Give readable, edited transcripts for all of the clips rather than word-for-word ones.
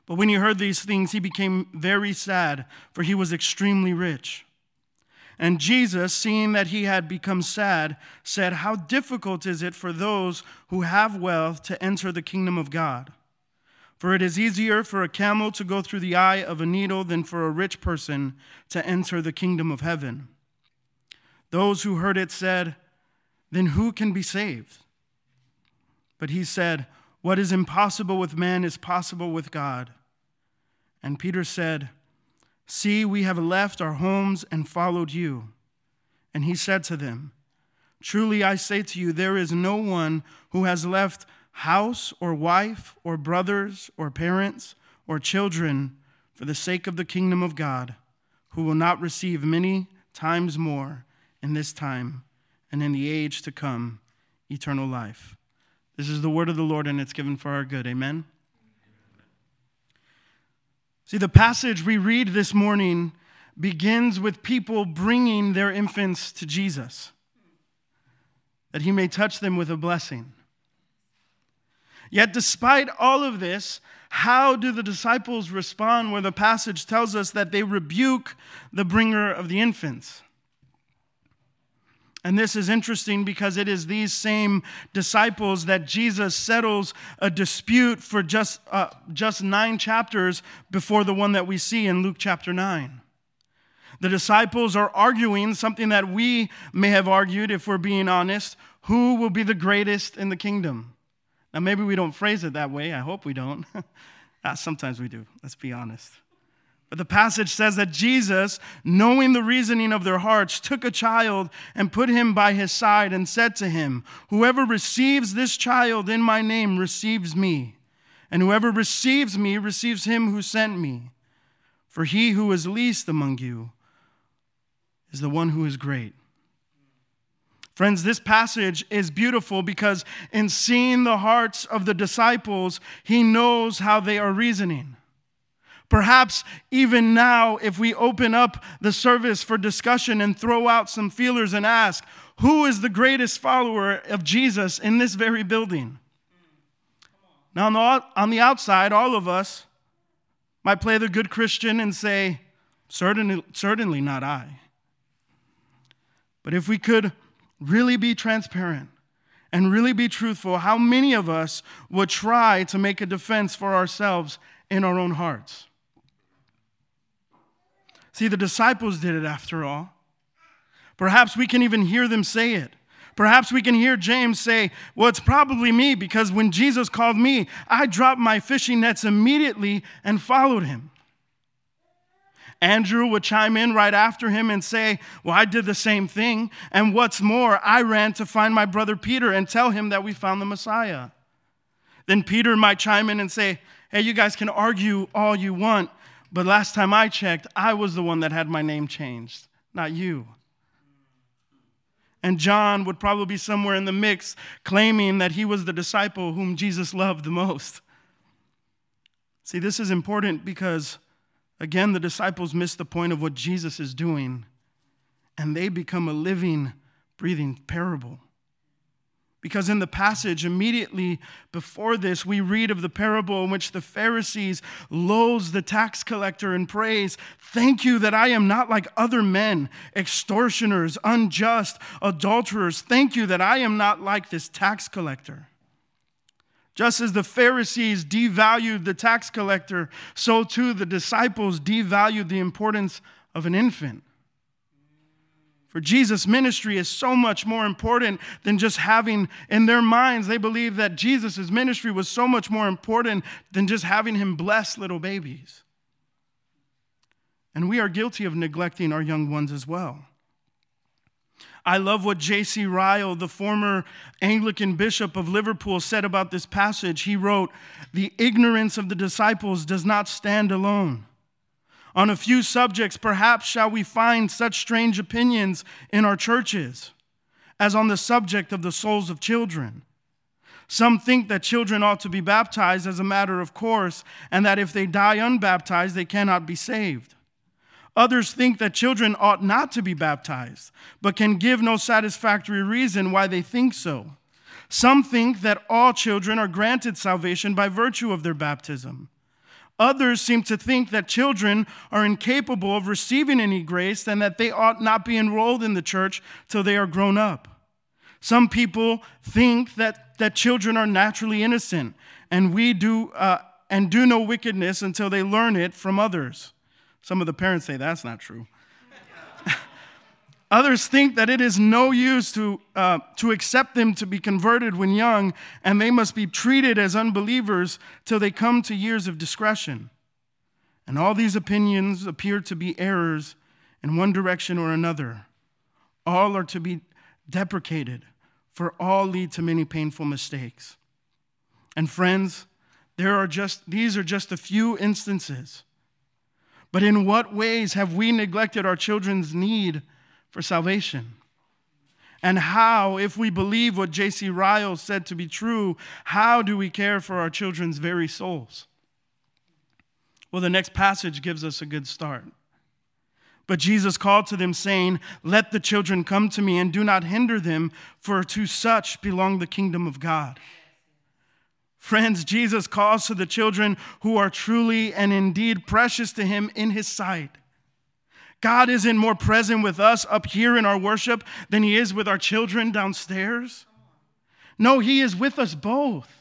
But when he heard these things, he became very sad, for he was extremely rich. And Jesus, seeing that he had become sad, said, "How difficult is it for those who have wealth to enter the kingdom of God? For it is easier for a camel to go through the eye of a needle than for a rich person to enter the kingdom of heaven." Those who heard it said, "Then who can be saved?" But he said, "What is impossible with man is possible with God." And Peter said, "See, we have left our homes and followed you." And he said to them, "Truly I say to you, there is no one who has left house or wife or brothers or parents or children for the sake of the kingdom of God, who will not receive many times more in this time and in the age to come eternal life." This is the word of the Lord, and it's given for our good. Amen. See, the passage we read this morning begins with people bringing their infants to Jesus, that he may touch them with a blessing. Yet despite all of this, how do the disciples respond where the passage tells us that they rebuke the bringer of the infants? And this is interesting because it is these same disciples that Jesus settles a dispute for just 9 chapters before the one that we see in Luke chapter 9. The disciples are arguing something that we may have argued, if we're being honest: who will be the greatest in the kingdom? Now, maybe we don't phrase it that way. I hope we don't. Sometimes we do. Let's be honest. But the passage says that Jesus, knowing the reasoning of their hearts, took a child and put him by his side and said to him, "Whoever receives this child in my name receives me, and whoever receives me receives him who sent me. For he who is least among you is the one who is great." Friends, this passage is beautiful because in seeing the hearts of the disciples, he knows how they are reasoning. Perhaps even now, if we open up the service for discussion and throw out some feelers and ask, who is the greatest follower of Jesus in this very building? Now, on the outside, all of us might play the good Christian and say, certainly not I. But if we could really be transparent and really be truthful, how many of us would try to make a defense for ourselves in our own hearts? See, the disciples did it after all. Perhaps we can even hear them say it. Perhaps we can hear James say, "Well, it's probably me, because when Jesus called me, I dropped my fishing nets immediately and followed him." Andrew would chime in right after him and say, "Well, I did the same thing. And what's more, I ran to find my brother Peter and tell him that we found the Messiah." Then Peter might chime in and say, "Hey, you guys can argue all you want, but last time I checked, I was the one that had my name changed, not you." And John would probably be somewhere in the mix, claiming that he was the disciple whom Jesus loved the most. See, this is important because, again, the disciples miss the point of what Jesus is doing, and they become a living, breathing parable. Because in the passage immediately before this, we read of the parable in which the Pharisees loathes the tax collector and prays, "Thank you that I am not like other men, extortioners, unjust, adulterers. Thank you that I am not like this tax collector." Just as the Pharisees devalued the tax collector, so too the disciples devalued the importance of an infant. For Jesus' ministry is so much more important than just having, in their minds, they believe that Jesus' ministry was so much more important than just having him bless little babies. And we are guilty of neglecting our young ones as well. I love what J.C. Ryle, the former Anglican bishop of Liverpool, said about this passage. He wrote, "The ignorance of the disciples does not stand alone. On a few subjects, perhaps shall we find such strange opinions in our churches, as on the subject of the souls of children. Some think that children ought to be baptized as a matter of course, and that if they die unbaptized, they cannot be saved. Others think that children ought not to be baptized, but can give no satisfactory reason why they think so. Some think that all children are granted salvation by virtue of their baptism. Others seem to think that children are incapable of receiving any grace and that they ought not be enrolled in the church till they are grown up. Some people think that children are naturally innocent and do no wickedness until they learn it from others. Some of the parents say that's not true. Others think that it is no use to accept them to be converted when young, and they must be treated as unbelievers till they come to years of discretion. And all these opinions appear to be errors in one direction or another. All are to be deprecated, for all lead to many painful mistakes. And friends, these are just a few instances. But in what ways have we neglected our children's need for salvation? And how, if we believe what J.C. Ryle said to be true, how do we care for our children's very souls? Well, the next passage gives us a good start. But Jesus called to them, saying, "Let the children come to me, and do not hinder them, for to such belong the kingdom of God." Friends, Jesus calls to the children who are truly and indeed precious to him in his sight. God isn't more present with us up here in our worship than he is with our children downstairs. No, he is with us both.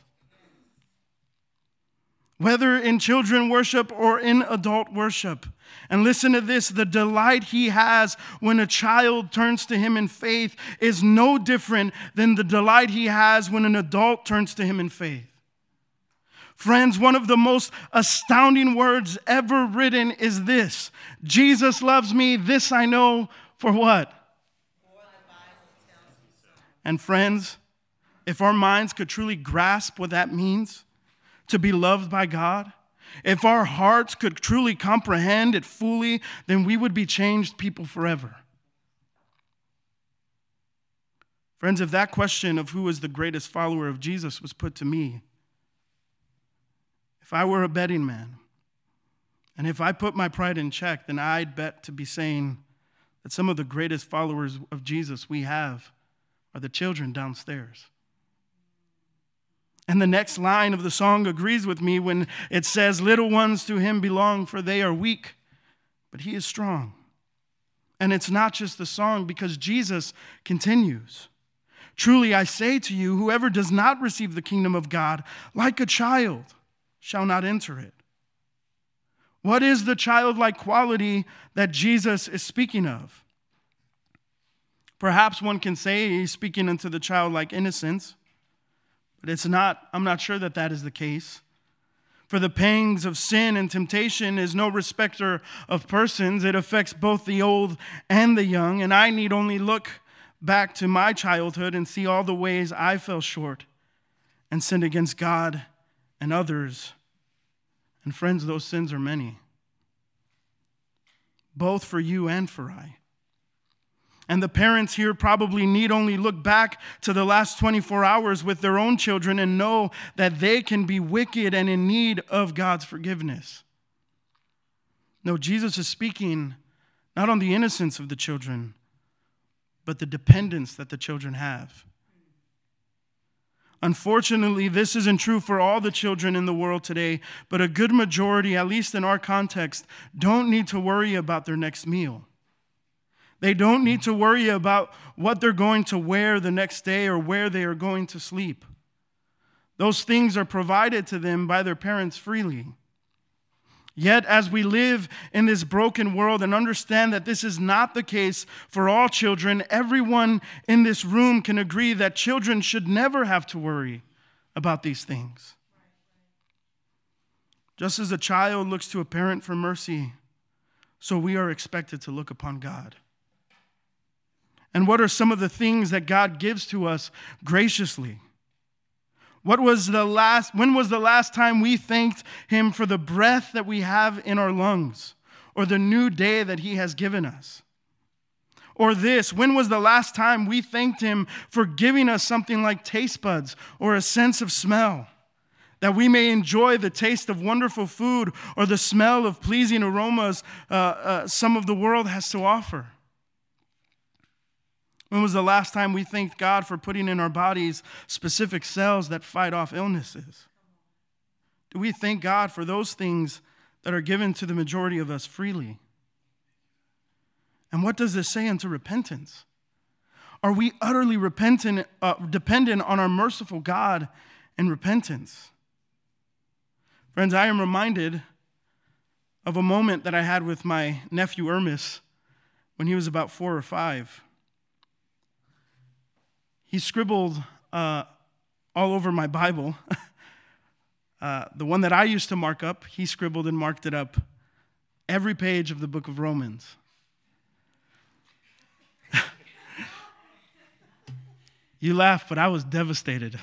Whether in children worship or in adult worship. And listen to this, the delight he has when a child turns to him in faith is no different than the delight he has when an adult turns to him in faith. Friends, one of the most astounding words ever written is this: Jesus loves me, this I know, for what? And friends, if our minds could truly grasp what that means, to be loved by God, if our hearts could truly comprehend it fully, then we would be changed people forever. Friends, if that question of who is the greatest follower of Jesus was put to me, if I were a betting man, and if I put my pride in check, then I'd bet to be saying that some of the greatest followers of Jesus we have are the children downstairs. And the next line of the song agrees with me when it says, "Little ones to him belong, for they are weak, but he is strong." And it's not just the song, because Jesus continues. "Truly I say to you, whoever does not receive the kingdom of God like a child shall not enter it." What is the childlike quality that Jesus is speaking of? Perhaps one can say he's speaking into the childlike innocence, but I'm not sure that is the case. For the pangs of sin and temptation is no respecter of persons. It affects both the old and the young, and I need only look back to my childhood and see all the ways I fell short and sinned against God and others. And friends, those sins are many, both for you and for I. And the parents here probably need only look back to the last 24 hours with their own children and know that they can be wicked and in need of God's forgiveness. No, Jesus is speaking not on the innocence of the children, but the dependence that the children have. Unfortunately, this isn't true for all the children in the world today, but a good majority, at least in our context, don't need to worry about their next meal. They don't need to worry about what they're going to wear the next day or where they are going to sleep. Those things are provided to them by their parents freely. Yet, as we live in this broken world and understand that this is not the case for all children, everyone in this room can agree that children should never have to worry about these things. Just as a child looks to a parent for mercy, so we are expected to look upon God. And what are some of the things that God gives to us graciously? When was the last time we thanked him for the breath that we have in our lungs, or the new day that he has given us? Or this, when was the last time we thanked him for giving us something like taste buds or a sense of smell, that we may enjoy the taste of wonderful food or the smell of pleasing aromas some of the world has to offer? When was the last time we thanked God for putting in our bodies specific cells that fight off illnesses? Do we thank God for those things that are given to the majority of us freely? And what does this say unto repentance? Are we utterly dependent on our merciful God in repentance? Friends, I am reminded of a moment that I had with my nephew Ermis when he was about 4 or 5. He scribbled all over my Bible. The one that I used to mark up, he scribbled and marked it up every page of the book of Romans. You laugh, but I was devastated.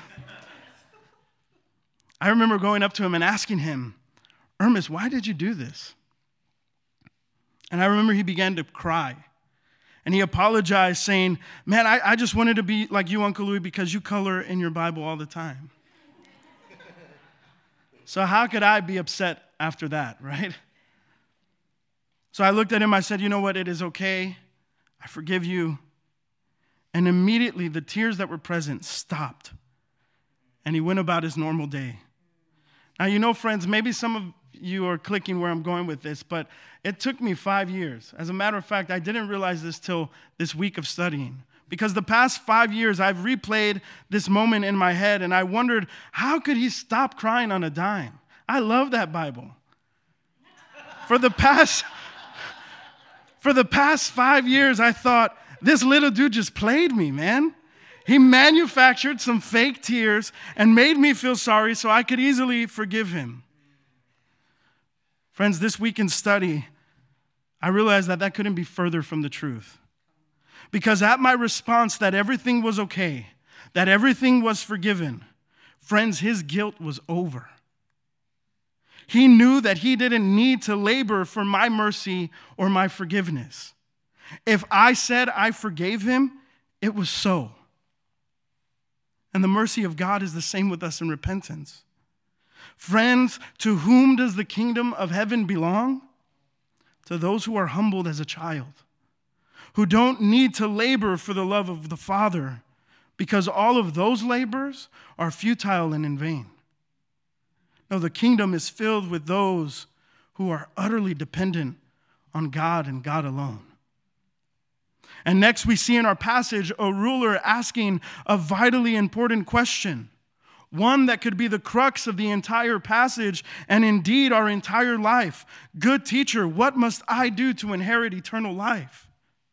I remember going up to him and asking him, Ermis, why did you do this? And I remember he began to cry. And he apologized, saying, man, I just wanted to be like you, Uncle Louis, because you color in your Bible all the time. So how could I be upset after that, right? So I looked at him, I said, you know what, it is okay. I forgive you. And immediately the tears that were present stopped. And he went about his normal day. Now, you know, friends, maybe some of you are clicking where I'm going with this, but it took me 5 years. As a matter of fact, I didn't realize this till this week of studying. Because the past 5 years, I've replayed this moment in my head, and I wondered, how could he stop crying on a dime? I love that Bible. For the past 5 years, I thought, this little dude just played me, man. He manufactured some fake tears and made me feel sorry so I could easily forgive him. Friends, this week in study, I realized that couldn't be further from the truth. Because at my response that everything was okay, that everything was forgiven, friends, his guilt was over. He knew that he didn't need to labor for my mercy or my forgiveness. If I said I forgave him, it was so. And the mercy of God is the same with us in repentance. Friends, to whom does the kingdom of heaven belong? To those who are humbled as a child, who don't need to labor for the love of the Father, because all of those labors are futile and in vain. No, the kingdom is filled with those who are utterly dependent on God and God alone. And next we see in our passage a ruler asking a vitally important question, one that could be the crux of the entire passage and indeed our entire life. Good teacher, what must I do to inherit eternal life?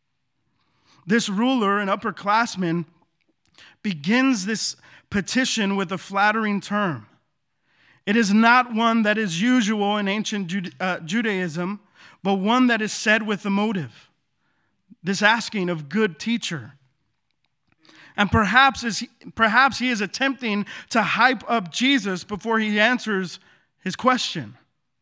This ruler, an upperclassman, begins this petition with a flattering term. It is not one that is usual in ancient Judaism, but one that is said with a motive. This asking of good teacher. And perhaps he is attempting to hype up Jesus before he answers his question.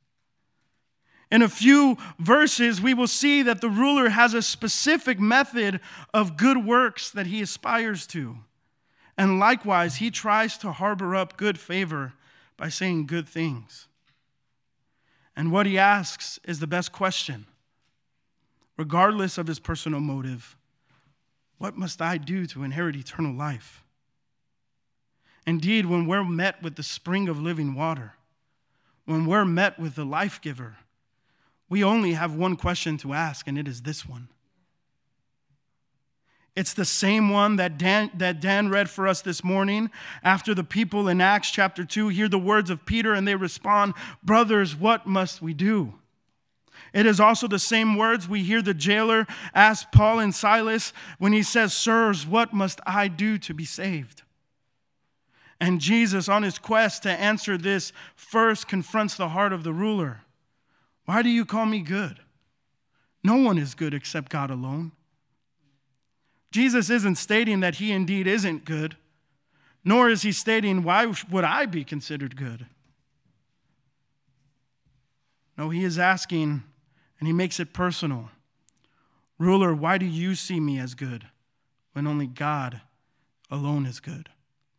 In a few verses, we will see that the ruler has a specific method of good works that he aspires to. And likewise, he tries to harbor up good favor by saying good things. And what he asks is the best question. Regardless of his personal motive, what must I do to inherit eternal life? Indeed, when we're met with the spring of living water, when we're met with the life giver, we only have one question to ask, and it is this one. It's the same one that Dan read for us this morning after the people in Acts chapter 2 hear the words of Peter and they respond, brothers, what must we do? It is also the same words we hear the jailer ask Paul and Silas when he says, sirs, what must I do to be saved? And Jesus, on his quest to answer this, first confronts the heart of the ruler. Why do you call me good? No one is good except God alone. Jesus isn't stating that he indeed isn't good, nor is he stating, why would I be considered good? No, he is asking, and he makes it personal. Ruler, why do you see me as good when only God alone is good?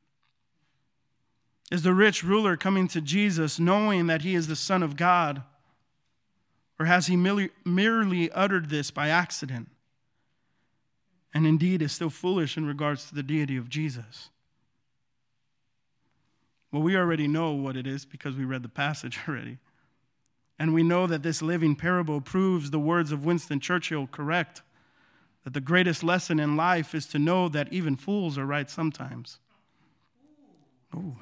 Is the rich ruler coming to Jesus knowing that he is the Son of God? Or has he merely uttered this by accident? And indeed is still foolish in regards to the deity of Jesus. Well, we already know what it is because we read the passage already. And we know that this living parable proves the words of Winston Churchill correct, that the greatest lesson in life is to know that even fools are right sometimes. Ooh.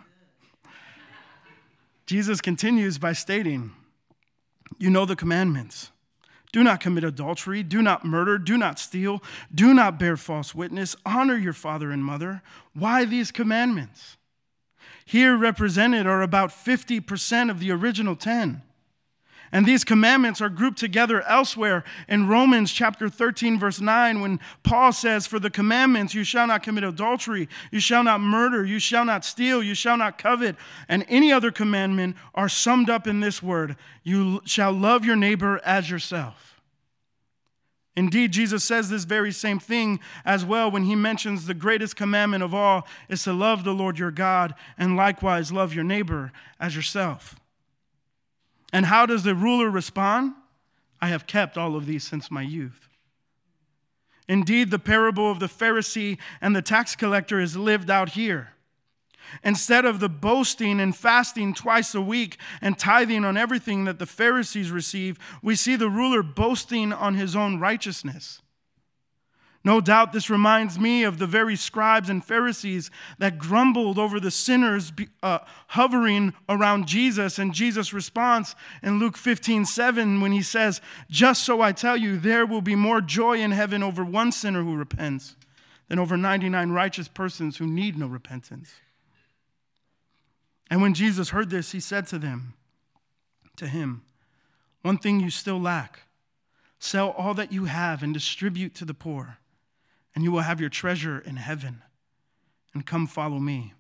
Jesus continues by stating, you know the commandments. Do not commit adultery, do not murder, do not steal, do not bear false witness, honor your father and mother. Why these commandments? Here represented are about 50% of the original 10. And these commandments are grouped together elsewhere in Romans chapter 13, verse 9, when Paul says, for the commandments, you shall not commit adultery, you shall not murder, you shall not steal, you shall not covet, and any other commandment are summed up in this word, you shall love your neighbor as yourself. Indeed, Jesus says this very same thing as well when he mentions the greatest commandment of all is to love the Lord your God and likewise love your neighbor as yourself. And how does the ruler respond? I have kept all of these since my youth. Indeed, the parable of the Pharisee and the tax collector is lived out here. Instead of the boasting and fasting twice a week and tithing on everything that the Pharisees receive, we see the ruler boasting on his own righteousness. No doubt this reminds me of the very scribes and Pharisees that grumbled over the sinners hovering around Jesus, and Jesus' response in Luke 15:7 when he says, just so I tell you, there will be more joy in heaven over one sinner who repents than over 99 righteous persons who need no repentance. And when Jesus heard this, he said to him, one thing you still lack, sell all that you have and distribute to the poor, and you will have your treasure in heaven, and come follow me.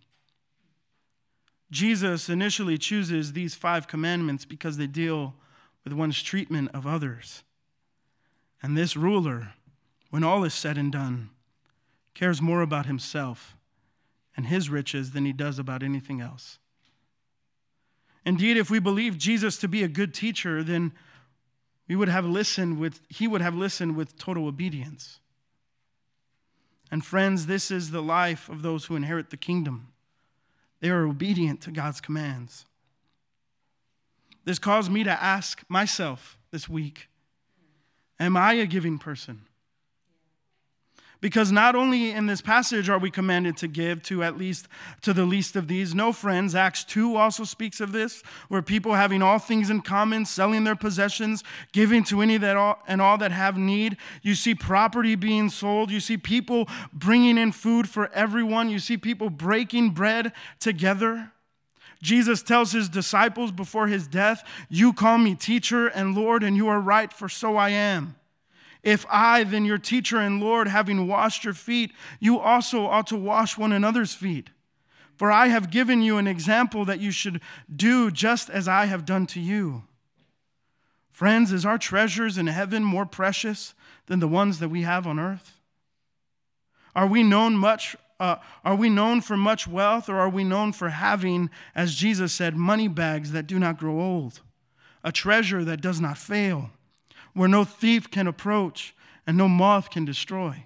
Jesus initially chooses these 5 commandments because they deal with one's treatment of others. And this ruler, when all is said and done, cares more about himself and his riches than he does about anything else. Indeed, if we believe Jesus to be a good teacher, then he would have listened with total obedience. And friends, this is the life of those who inherit the kingdom. They are obedient to God's commands. This caused me to ask myself this week, am I a giving person? Because not only in this passage are we commanded to give to the least of these. No, friends, Acts 2 also speaks of this, where people having all things in common, selling their possessions, giving to any and all that have need. You see property being sold. You see people bringing in food for everyone. You see people breaking bread together. Jesus tells his disciples before his death, you call me teacher and Lord, and you are right, for so I am. If I, then your teacher and Lord, having washed your feet, you also ought to wash one another's feet. For I have given you an example that you should do just as I have done to you. Friends, is our treasures in heaven more precious than the ones that we have on earth? Are we known for much wealth, or are we known for having, as Jesus said, money bags that do not grow old, a treasure that does not fail, where no thief can approach and no moth can destroy?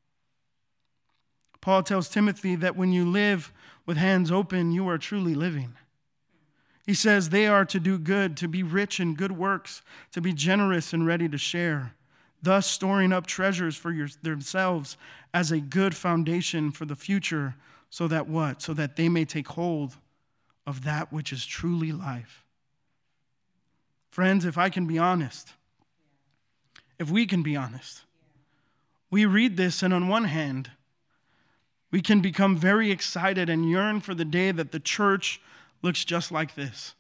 Paul tells Timothy that when you live with hands open, you are truly living. He says they are to do good, to be rich in good works, to be generous and ready to share, thus storing up treasures for themselves as a good foundation for the future, so that what? So that they may take hold of that which is truly life. Friends, if I can be honest, if we can be honest, we read this, and on one hand, we can become very excited and yearn for the day that the church looks just like this,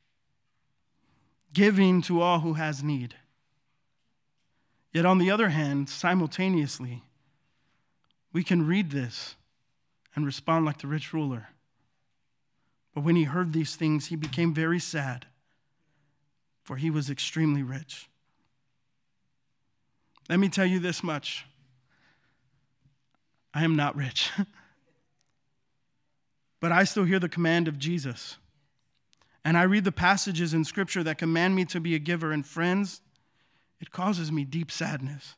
giving to all who has need. Yet on the other hand, simultaneously, we can read this and respond like the rich ruler. But when he heard these things, he became very sad, for he was extremely rich. Let me tell you this much. I am not rich. But I still hear the command of Jesus. And I read the passages in Scripture that command me to be a giver. And friends, it causes me deep sadness.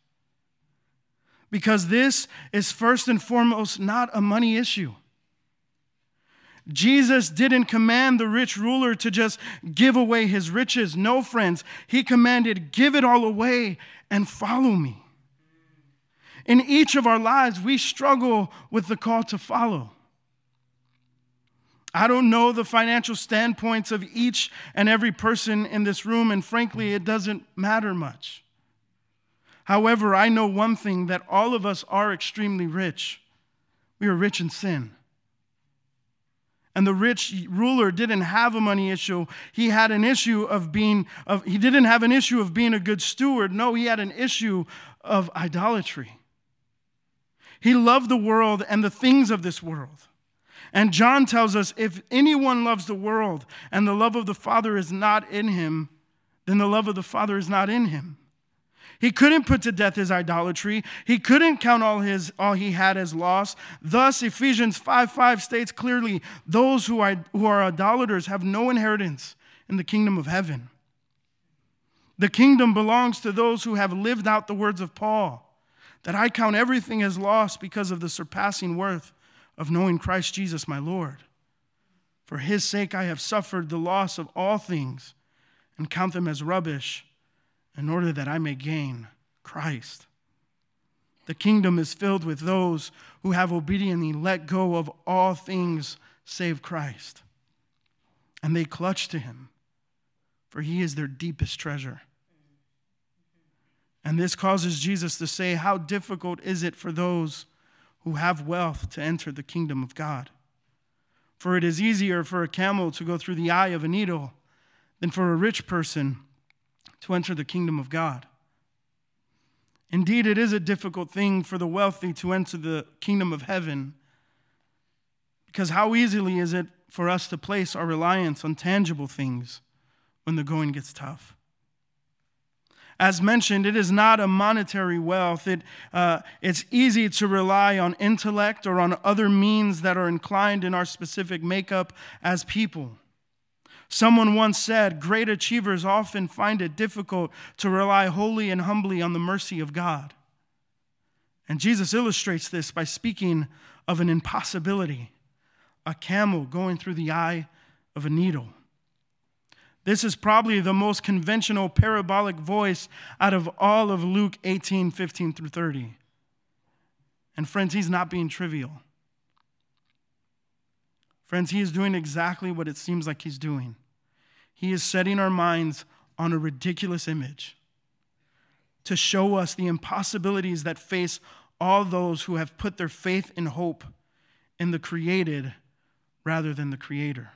Because this is first and foremost not a money issue. Jesus didn't command the rich ruler to just give away his riches. No, friends. He commanded, give it all away and follow me. In each of our lives, we struggle with the call to follow. I don't know the financial standpoints of each and every person in this room, and frankly, it doesn't matter much. However, I know one thing, that all of us are extremely rich. We are rich in sin. And the rich ruler didn't have a money issue. He had an issue he didn't have an issue of being a good steward. No, he had an issue of idolatry. He loved the world and the things of this world. And John tells us, if anyone loves the world and the love of the Father is not in him, then the love of the Father is not in him. He couldn't put to death his idolatry. He couldn't count all he had as loss. Thus, Ephesians 5:5 states clearly, those who are idolaters have no inheritance in the kingdom of heaven. The kingdom belongs to those who have lived out the words of Paul, that I count everything as loss because of the surpassing worth of knowing Christ Jesus my Lord. For his sake I have suffered the loss of all things and count them as rubbish, in order that I may gain Christ. The kingdom is filled with those who have obediently let go of all things save Christ. And they clutch to him, for he is their deepest treasure. And this causes Jesus to say, how difficult is it for those who have wealth to enter the kingdom of God? For it is easier for a camel to go through the eye of a needle than for a rich person to enter the kingdom of God. Indeed, it is a difficult thing for the wealthy to enter the kingdom of heaven, because how easily is it for us to place our reliance on tangible things when the going gets tough? As mentioned, it is not a monetary wealth. It's easy to rely on intellect or on other means that are inclined in our specific makeup as people. Someone once said, great achievers often find it difficult to rely wholly and humbly on the mercy of God. And Jesus illustrates this by speaking of an impossibility, a camel going through the eye of a needle. This is probably the most conventional parabolic voice out of all of Luke 18:15 through 30. And friends, he's not being trivial. Friends, he is doing exactly what it seems like he's doing. He is setting our minds on a ridiculous image to show us the impossibilities that face all those who have put their faith and hope in the created rather than the Creator.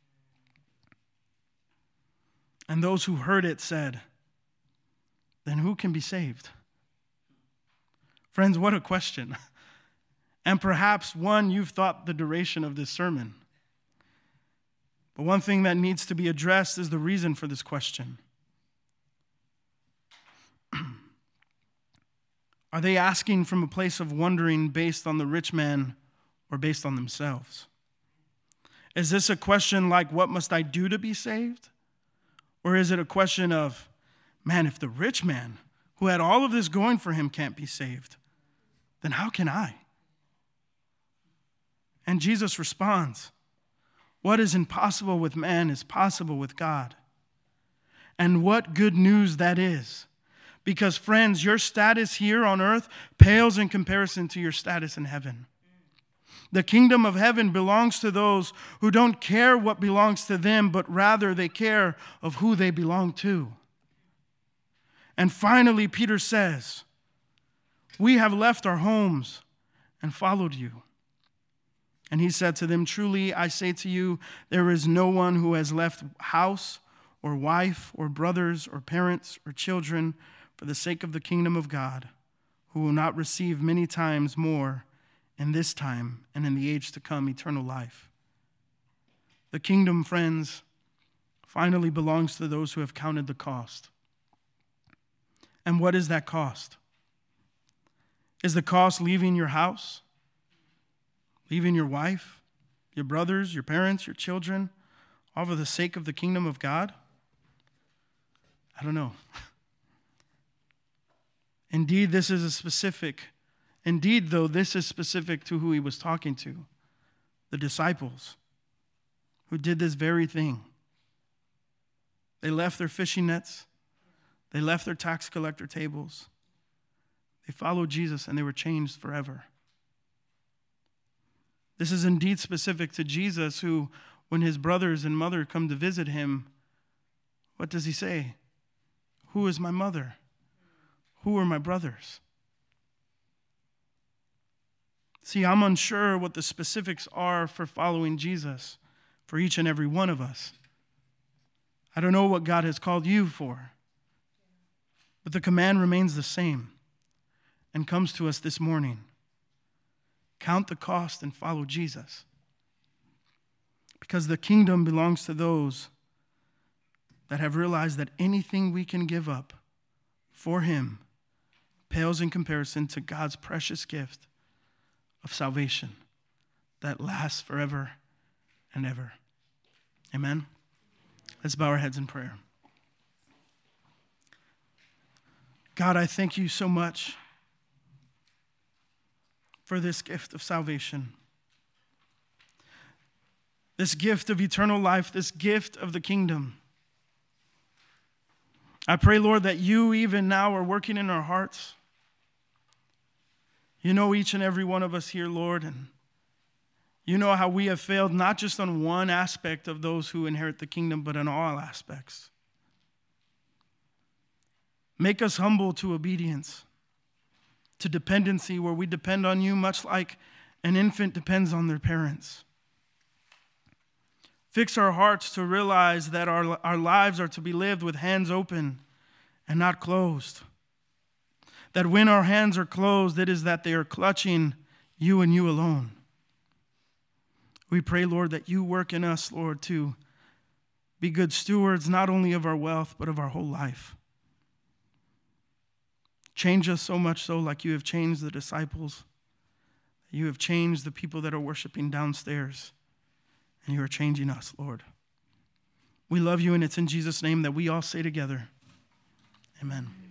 And those who heard it said, then who can be saved? Friends, what a question. And perhaps one you've thought the duration of this sermon. But one thing that needs to be addressed is the reason for this question. Are they asking from a place of wondering based on the rich man or based on themselves? Is this a question like, what must I do to be saved? Or is it a question of, man, if the rich man who had all of this going for him can't be saved, then how can I? And Jesus responds, what is impossible with man is possible with God. And what good news that is. Because, friends, your status here on earth pales in comparison to your status in heaven. The kingdom of heaven belongs to those who don't care what belongs to them, but rather they care of who they belong to. And finally, Peter says, we have left our homes and followed you. And he said to them, truly, I say to you, there is no one who has left house or wife or brothers or parents or children for the sake of the kingdom of God, who will not receive many times more in this time and in the age to come eternal life. The kingdom, friends, finally belongs to those who have counted the cost. And what is that cost? Is the cost leaving your house? Leaving your wife, your brothers, your parents, your children, all for the sake of the kingdom of God? I don't know. Indeed, this is specific to who he was talking to, the disciples. who did this very thing. They left their fishing nets. They left their tax collector tables. They followed Jesus, and they were changed forever. This is indeed specific to Jesus, who, when his brothers and mother come to visit him, what does he say? Who is my mother? Who are my brothers? See, I'm unsure what the specifics are for following Jesus for each and every one of us. I don't know what God has called you for. But the command remains the same and comes to us this morning. Count the cost and follow Jesus. Because the kingdom belongs to those that have realized that anything we can give up for him pales in comparison to God's precious gift of salvation that lasts forever and ever. Amen? Let's bow our heads in prayer. God, I thank you so much for this gift of salvation, this gift of eternal life, this gift of the kingdom. I pray, Lord, that you even now are working in our hearts. You know each and every one of us here, Lord, and you know how we have failed not just on one aspect of those who inherit the kingdom, but in all aspects. Make us humble to obedience, to dependency, where we depend on you much like an infant depends on their parents. Fix our hearts to realize that our lives are to be lived with hands open and not closed. That when our hands are closed, it is that they are clutching you and you alone. We pray, Lord, that you work in us, Lord, to be good stewards not only of our wealth, but of our whole life. Change us so much so like you have changed the disciples. You have changed the people that are worshiping downstairs. And you are changing us, Lord. We love you, and it's in Jesus' name that we all say together, amen.